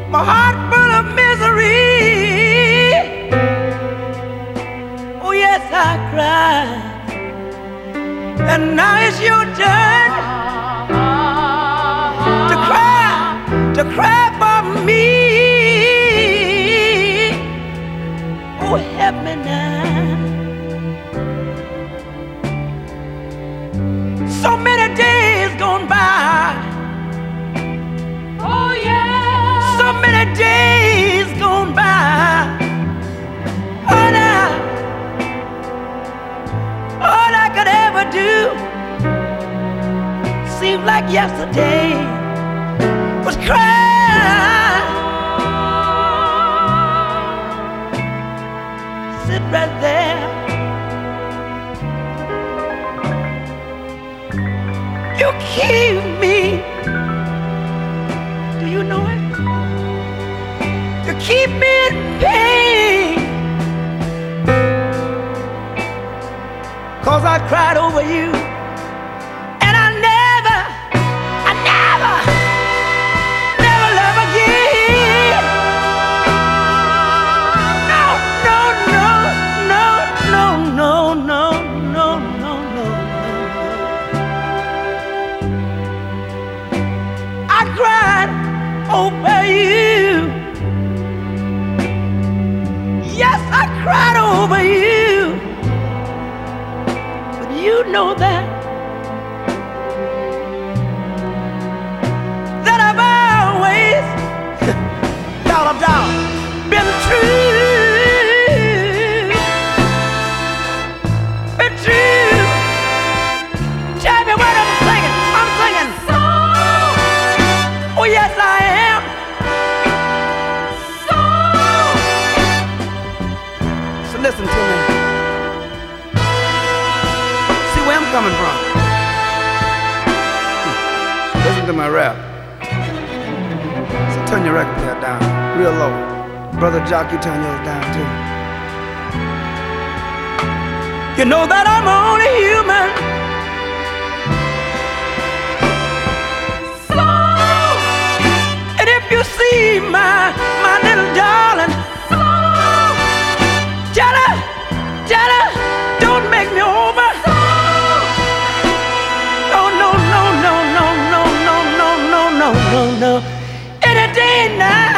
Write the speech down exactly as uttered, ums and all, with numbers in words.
my heart full of misery. Oh yes, I cried, and now it's your turn to cry, to cry for me. Oh, help me now. So many days gone by. Oh yeah. So many days gone by. All I, all I could ever do seemed like yesterday was cry. Sit right there. You keep me. Do you know it? You keep me in pain, 'cause I cried over you, and I never, I never, never love again. No, no, no, no, no, no, no, no, no, no, no. I cried over you. Yes, I cried over you. But you know that, that I've always, dollar dollar, been true, been true. Tell me what I'm singing. I'm singing. Oh yes, I am. So listen to me. See where I'm coming from. Listen to my rap. So turn your record player down real low. Brother Jock, you turn yours down too. You know that I'm only human. And if you see my, my little darling, tell her, tell her, don't make me over. No, no, no, no, no, no, no, no, no, no, no, no. Any day now.